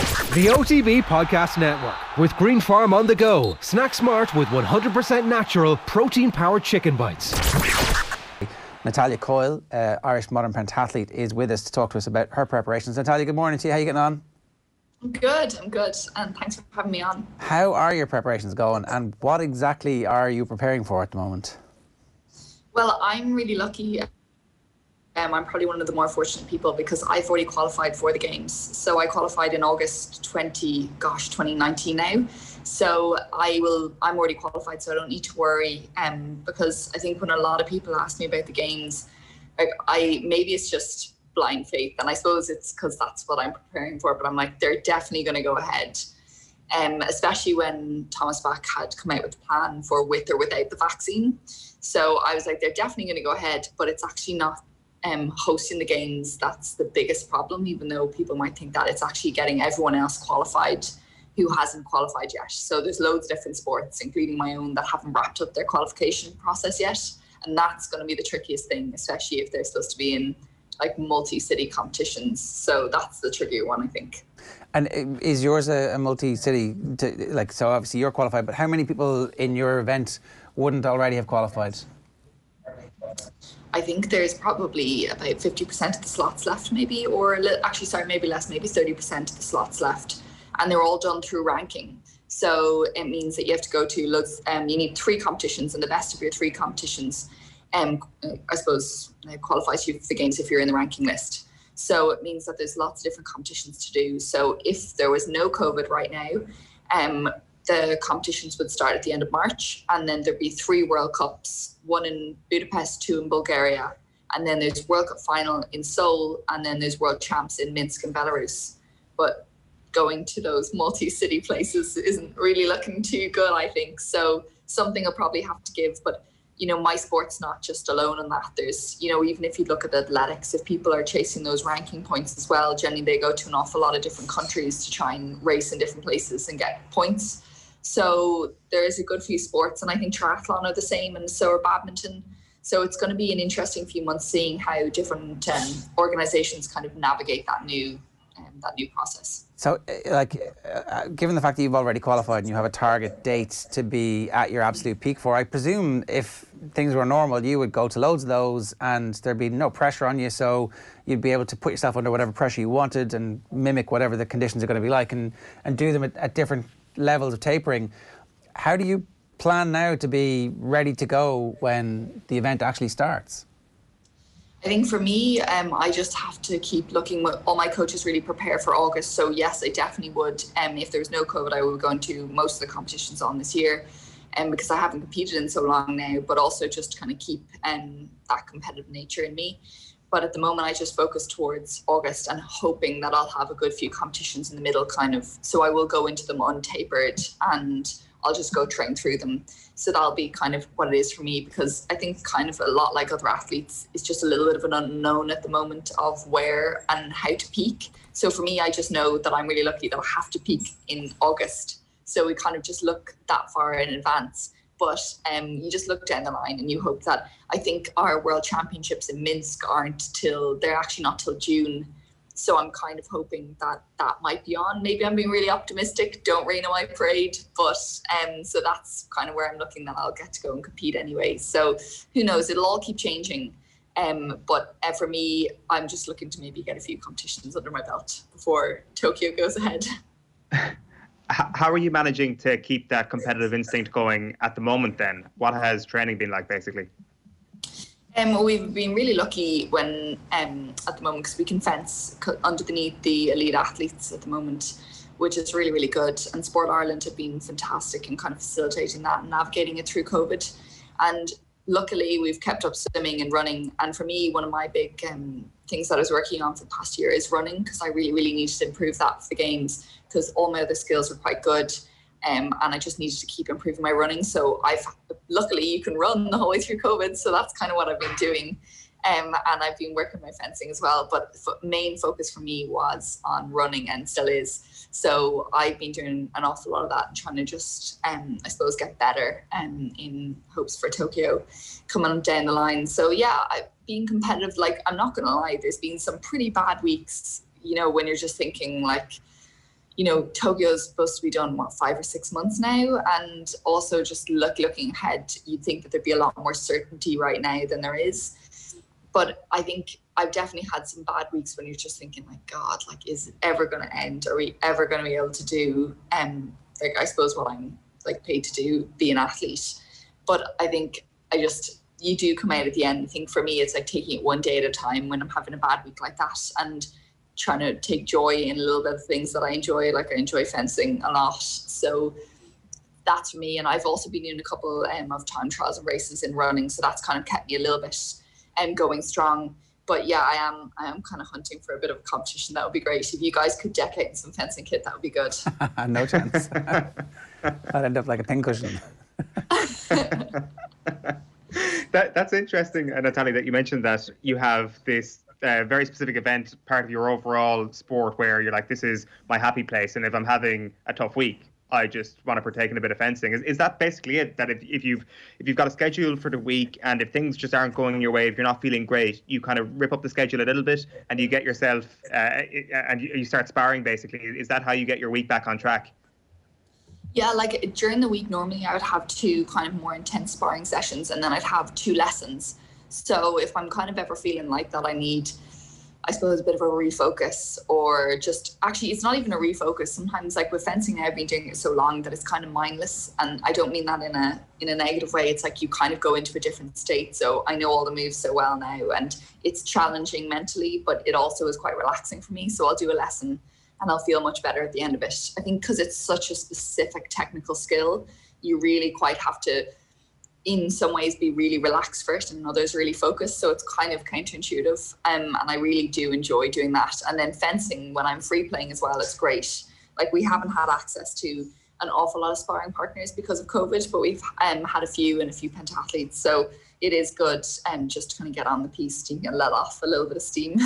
The OTB Podcast Network with Green Farm on the go. Snack smart with 100% natural protein-powered chicken bites. Natalia Coyle, Irish modern pentathlete, is with us to talk to us about her preparations. Natalia, good morning to you. How are you getting on? I'm good, and thanks for having me on. How are your preparations going, and what exactly are you preparing for at the moment? Well, I'm really lucky. I'm probably one of the more fortunate people because I've already qualified for the Games. So I qualified in August 2019 now. So I'm already qualified, so I don't need to worry. Because I think when a lot of people ask me about the Games, maybe it's just blind faith, and I suppose it's because that's what I'm preparing for. But I'm like, they're definitely going to go ahead. Especially when Thomas Bach had come out with a plan for with or without the vaccine. So I was like, they're definitely going to go ahead, but it's actually not hosting the Games that's the biggest problem, even though people might think that. It's actually getting everyone else qualified who hasn't qualified yet. So there's loads of different sports, including my own, that haven't wrapped up their qualification process yet. And that's going to be the trickiest thing, especially if they're supposed to be in like multi-city competitions. So that's the trickier one, I think. And is yours a multi-city, so obviously you're qualified, but how many people in your event wouldn't already have qualified? I think there's probably about 50% of the slots left, maybe, maybe less, maybe 30% of the slots left. And they're all done through ranking. So it means that you have to go to you need 3 competitions, and the best of your 3 competitions, I suppose, qualifies you for the Games if you're in the ranking list. So it means that there's lots of different competitions to do. So if there was no COVID right now, the competitions would start at the end of March, and then there'd be 3 World Cups, 1 in Budapest, 2 in Bulgaria, and then there's World Cup final in Seoul, and then there's World Champs in Minsk and Belarus. But going to those multi-city places isn't really looking too good, I think. So something I'll probably have to give, but my sport's not just alone on that. There's, even if you look at athletics, if people are chasing those ranking points as well, generally they go to an awful lot of different countries to try and race in different places and get points. So there is a good few sports, and I think triathlon are the same, and so are badminton. So it's going to be an interesting few months seeing how different organisations kind of navigate that new process. So, given the fact that you've already qualified and you have a target date to be at your absolute peak for, I presume if things were normal, you would go to loads of those and there'd be no pressure on you, so you'd be able to put yourself under whatever pressure you wanted and mimic whatever the conditions are going to be like and do them at different levels of tapering. How do you plan now to be ready to go when the event actually starts? I think for me, I just have to keep looking. All my coaches really prepare for August. So yes, I definitely would. If there was no COVID, I would go into most of the competitions on this year, because I haven't competed in so long now, but also just kind of keep that competitive nature in me. But at the moment, I just focus towards August and hoping that I'll have a good few competitions in the middle, kind of. So I will go into them untapered and I'll just go train through them. So that'll be kind of what it is for me, because I think kind of a lot like other athletes, it's just a little bit of an unknown at the moment of where and how to peak. So for me, I just know that I'm really lucky that I have to peak in August. So we kind of just look that far in advance. But you just look down the line and you hope that, I think our World Championships in Minsk they're actually not till June. So I'm kind of hoping that might be on. Maybe I'm being really optimistic. Don't rain on my parade. But so that's kind of where I'm looking that I'll get to go and compete anyway. So who knows? It'll all keep changing. But for me, I'm just looking to maybe get a few competitions under my belt before Tokyo goes ahead. How are you managing to keep that competitive instinct going at the moment then? What has training been like, basically? We've been really lucky when at the moment, because we can fence underneath the elite athletes at the moment, which is really, really good. And Sport Ireland have been fantastic in kind of facilitating that and navigating it through COVID. And luckily, we've kept up swimming and running. And for me, one of my big things that I was working on for the past year is running, because I really, really needed to improve that for the Games, because all my other skills were quite good. And I just needed to keep improving my running. So luckily you can run the whole way through COVID. So that's kind of what I've been doing. And I've been working my fencing as well. But main focus for me was on running, and still is. So I've been doing an awful lot of that and trying to just, I suppose, get better in hopes for Tokyo coming down the line. So yeah, being competitive, I'm not going to lie, there's been some pretty bad weeks, when you're just thinking Tokyo's supposed to be done, 5 or 6 months now? And also just looking ahead, you'd think that there'd be a lot more certainty right now than there is. But I think I've definitely had some bad weeks when you're just thinking, like, God, like, is it ever going to end? Are we ever going to be able to do, I suppose what I'm like paid to do, be an athlete? But I think you do come out at the end. I think for me, it's like taking it one day at a time when I'm having a bad week like that, and trying to take joy in a little bit of things that I enjoy. Like, I enjoy fencing a lot. So that's for me. And I've also been doing a couple of time trials and races in running. So that's kind of kept me a little bit going strong. But yeah, I am kind of hunting for a bit of a competition. That would be great. If you guys could deck out in some fencing kit, that would be good. No chance. I'd end up like a pincushion. That's interesting, Natalie, that you mentioned that you have this very specific event, part of your overall sport, where you're like, this is my happy place, and if I'm having a tough week, I just want to partake in a bit of fencing. Is that basically it? That if you've got a schedule for the week, and if things just aren't going your way, if you're not feeling great, you kind of rip up the schedule a little bit, and you get yourself and you start sparring. Basically, is that how you get your week back on track? Yeah, like during the week, normally I would have 2 kind of more intense sparring sessions, and then I'd have 2 lessons. So if I'm kind of ever feeling like that, I need, I suppose, a bit of a refocus, or just, actually, it's not even a refocus. Sometimes, like with fencing now, I've been doing it so long that it's kind of mindless. And I don't mean that in a negative way. It's like you kind of go into a different state. So I know all the moves so well now, and it's challenging mentally, but it also is quite relaxing for me. So I'll do a lesson and I'll feel much better at the end of it. I think because it's such a specific technical skill, you really quite have to, in some ways, be really relaxed first, and in others really focused. So it's kind of counterintuitive. And I really do enjoy doing that. And then fencing, when I'm free playing as well, it's great. Like, we haven't had access to an awful lot of sparring partners because of COVID, but we've had a few pentathletes. So it is good just to kind of get on the piste and let off a little bit of steam.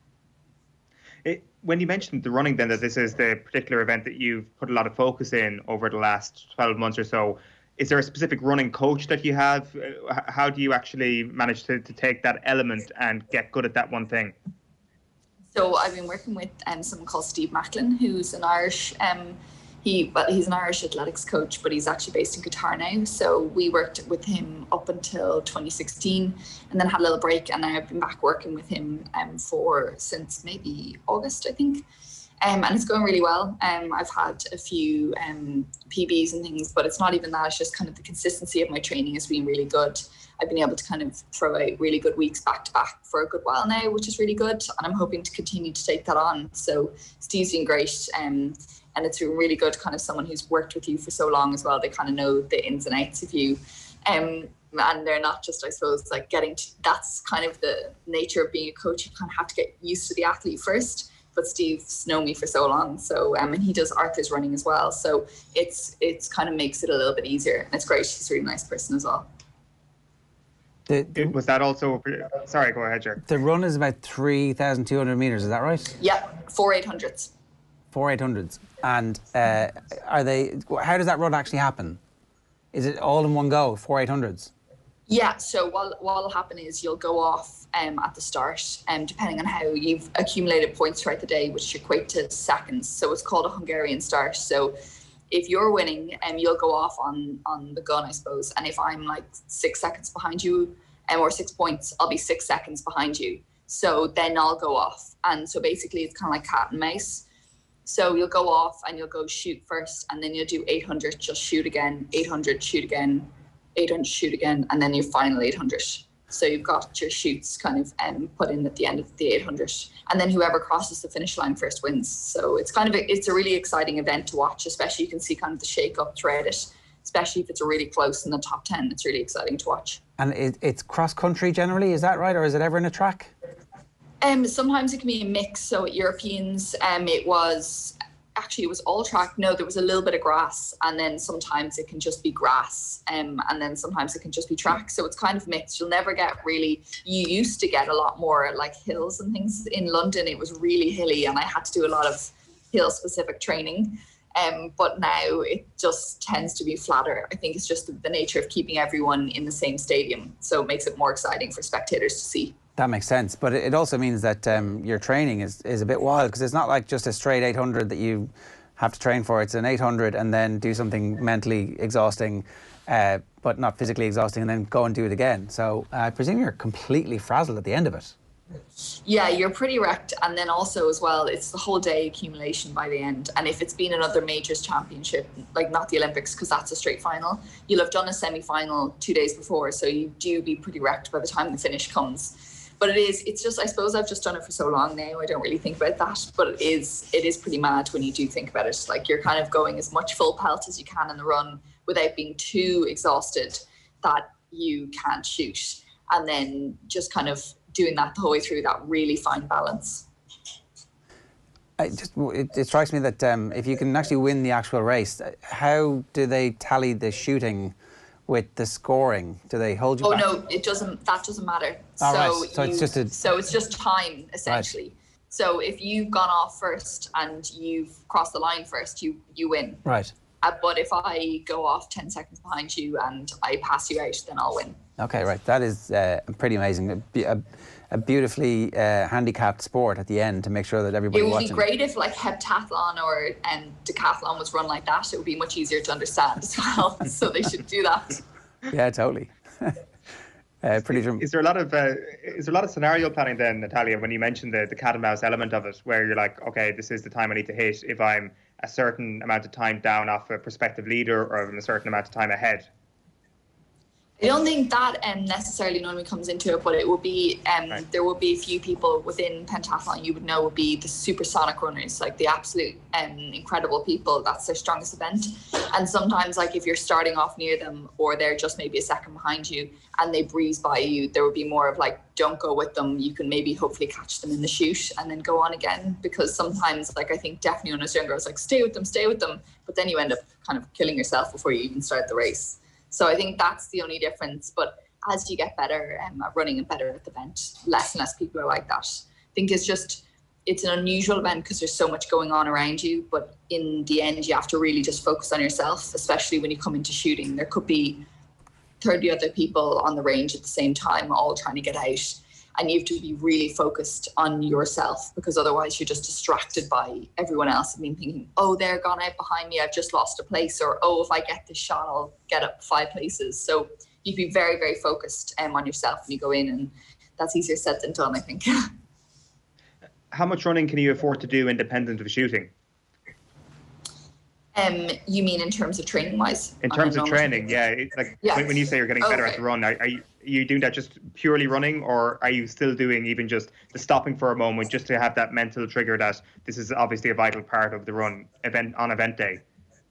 When you mentioned the running, then, that this is the particular event that you've put a lot of focus in over the last 12 months or so, is there a specific running coach that you have? How do you actually manage to take that element and get good at that one thing? So I've been working with someone called Steve Macklin, who's an Irish, he's an Irish athletics coach, but he's actually based in Qatar now. So we worked with him up until 2016, and then had a little break, and I've been back working with him since maybe August, I think. And it's going really well. I've had a few PBs and things, but it's not even that. It's just kind of the consistency of my training has been really good. I've been able to kind of throw out really good weeks back to back for a good while now, which is really good. And I'm hoping to continue to take that on. So Steve's been great. And it's been really good, kind of someone who's worked with you for so long as well. They kind of know the ins and outs of you. And they're not just, I suppose, like that's kind of the nature of being a coach. You kind of have to get used to the athlete first. But Steve's known me for so long, so and he does Arthur's running as well, so it's kind of makes it a little bit easier, and it's great. He's a really nice person as well. Was that also? Sorry, go ahead, Jer. The run is about 3,200 meters. Is that right? Yeah, 4 800s. 4 800s, and are they? How does that run actually happen? Is it all in one go? 4 800s. Yeah, so what'll happen is you'll go off at the start, depending on how you've accumulated points throughout the day, which equate to seconds. So it's called a Hungarian start. So if you're winning, you'll go off on the gun, I suppose. And if I'm like 6 seconds behind you, or 6 points, I'll be 6 seconds behind you. So then I'll go off. And so basically it's kind of like cat and mouse. So you'll go off and you'll go shoot first, and then you'll do 800, just shoot again, 800, shoot again, 800, shoot again, and then your final 800. So you've got your shoots kind of put in at the end of the 800, and then whoever crosses the finish line first wins. So it's kind of it's a really exciting event to watch, especially you can see kind of the shake up throughout it, especially if it's really close in the top 10. It's really exciting to watch. And it's cross country generally, is that right, or is it ever in a track? Sometimes it can be a mix. So at Europeans, it was all track. No, there was a little bit of grass, and then sometimes it can just be grass, and then sometimes it can just be track. So it's kind of mixed. You'll never get really, you used to get a lot more like hills and things. In London, it was really hilly, and I had to do a lot of hill specific training. But now it just tends to be flatter. I think it's just the nature of keeping everyone in the same stadium. So it makes it more exciting for spectators to see. That makes sense, but it also means that your training is a bit wild, because it's not like just a straight 800 that you have to train for. It's an 800 and then do something mentally exhausting, but not physically exhausting, and then go and do it again. So I presume you're completely frazzled at the end of it. Yeah, you're pretty wrecked. And then also as well, it's the whole day accumulation by the end. And if it's been another majors championship, like not the Olympics, because that's a straight final, you'll have done a semi-final 2 days before. So you do be pretty wrecked by the time the finish comes. But it's just, I suppose I've just done it for so long now, I don't really think about that. But it is pretty mad when you do think about it. Like you're kind of going as much full pelt as you can in the run without being too exhausted that you can't shoot. And then just kind of doing that the whole way through, that really fine balance. It strikes me that if you can actually win the actual race, how do they tally the shooting with the scoring? Do they hold you back? No, it doesn't. That doesn't matter. So it's just time essentially. Right. So if you've gone off first and you've crossed the line first, you win. Right. But if I go off 10 seconds behind you and I pass you out, then I'll win. Okay, right. That is pretty amazing. A beautifully handicapped sport at the end to make sure that everybody watching. It would be great if like heptathlon or decathlon was run like that. It would be much easier to understand as well. So they should do that. Yeah, totally. Is there a lot of scenario planning then, Natalia, when you mentioned the cat and mouse element of it, where you're like, okay, this is the time I need to hit if I'm a certain amount of time down off a prospective leader or I'm a certain amount of time ahead? I don't think that necessarily normally comes into it, but it would be right. There would be a few people within pentathlon you would know would be the supersonic runners, like the absolute incredible people. That's their strongest event. And sometimes, like if you're starting off near them or they're just maybe a second behind you and they breeze by you, there would be more of like, don't go with them. You can maybe hopefully catch them in the shoot and then go on again. Because sometimes, like I think definitely when I was younger, I was like, stay with them. But then you end up kind of killing yourself before you even start the race. So I think that's the only difference. But as you get better at running and better at the event, less and less people are like that. I think it's an unusual event because there's so much going on around you. But in the end, you have to really just focus on yourself, especially when you come into shooting. There could be 30 other people on the range at the same time, all trying to get out. And you have to be really focused on yourself because otherwise you're just distracted by everyone else and thinking, oh, they're gone out behind me, I've just lost a place, or oh, if I get this shot, I'll get up 5 places. So you be very, very focused on yourself when you go in, and that's easier said than done, I think. How much running can you afford to do independent of shooting? You mean in terms of training wise? In terms of training, yeah. When you say you're getting better at the run, are you doing that just purely running, or are you still doing even just the stopping for a moment just to have that mental trigger that this is obviously a vital part of the run on event day?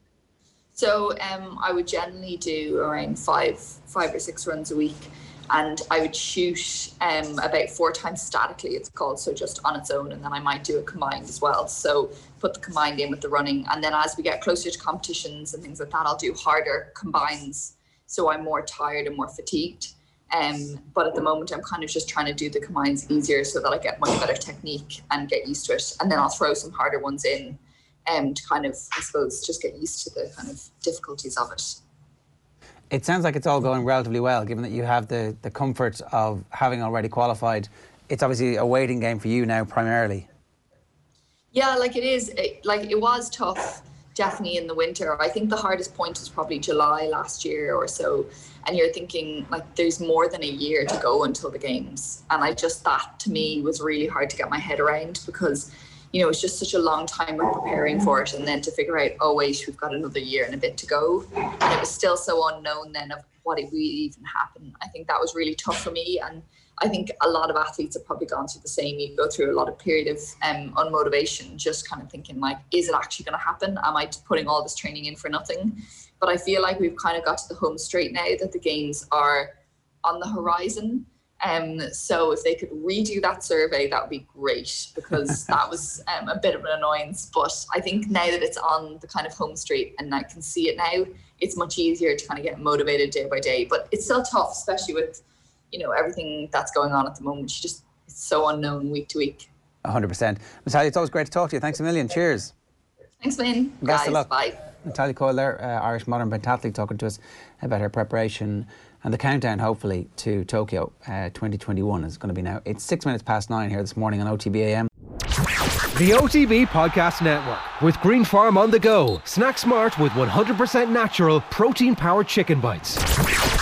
So I would generally do around five or 6 runs a week. And I would shoot about 4 times statically, it's called, so just on its own, and then I might do a combined as well. So put the combined in with the running, and then as we get closer to competitions and things like that, I'll do harder combines, so I'm more tired and more fatigued. But at the moment, I'm kind of just trying to do the combines easier so that I get much better technique and get used to it. And then I'll throw some harder ones in to kind of, I suppose, just get used to the kind of difficulties of it. It sounds like it's all going relatively well, given that you have the comfort of having already qualified. It's obviously a waiting game for you now, primarily. Yeah, like it is. It was tough, definitely in the winter. I think the hardest point was probably July last year or so. And you're thinking, like, there's more than a year to go until the games. And that, to me, was really hard to get my head around because, you know, it's just such a long time we're preparing for it. And then to figure out, oh, wait, we've got another year and a bit to go. And it was still so unknown then of what it would even happen. I think that was really tough for me. And I think a lot of athletes have probably gone through the same. You go through a lot of period of unmotivation, just kind of thinking, like, is it actually going to happen? Am I putting all this training in for nothing? But I feel like we've kind of got to the home straight now that the games are on the horizon. So if they could redo that survey, that would be great because that was a bit of an annoyance. But I think now that it's on the kind of home straight and I can see it now, it's much easier to kind of get motivated day by day. But it's still tough, especially with, you know, everything that's going on at the moment. It's so unknown week to week. 100%. Natalia, it's always great to talk to you. Thanks a million. Cheers. Thanks, Wayne. Best of luck. Bye. Natalia Coyle there, Irish modern pentathlete, talking to us about her preparation and the countdown, hopefully, to Tokyo 2021 is going to be now. It's 9:06 here this morning on OTB AM. The OTB Podcast Network with Green Farm on the go. Snack smart with 100% natural protein-powered chicken bites.